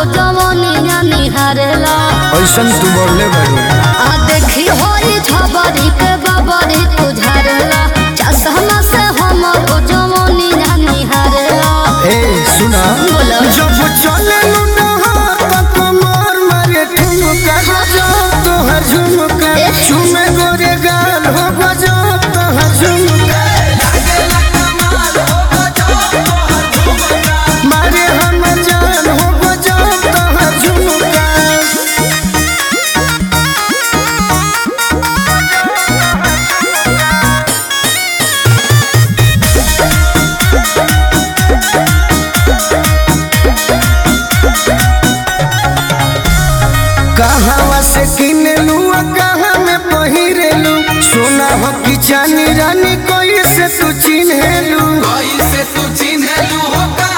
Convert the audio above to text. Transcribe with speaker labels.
Speaker 1: जवानिया निहारेला
Speaker 2: ऐसन तू बोले बारू
Speaker 1: आ देखी होई झबरी के बबरी तुझारेला चश्मा से हमरो जवानिया निहारेला
Speaker 2: ए सुना
Speaker 1: बोलो
Speaker 2: जब चले लुना कमर मारे ठुमका गजो तोहर झुमका झुमे गोरे गाल हो गजो तोहर झुमका मारे हम जान हो गजो तोहर झुमका कहाँ से किनलू कहाँ में पहिरेलू सोना हो कि चानी रानी कोई से तू चिन्हेलू
Speaker 3: कोई से तू चिन्हेलू हो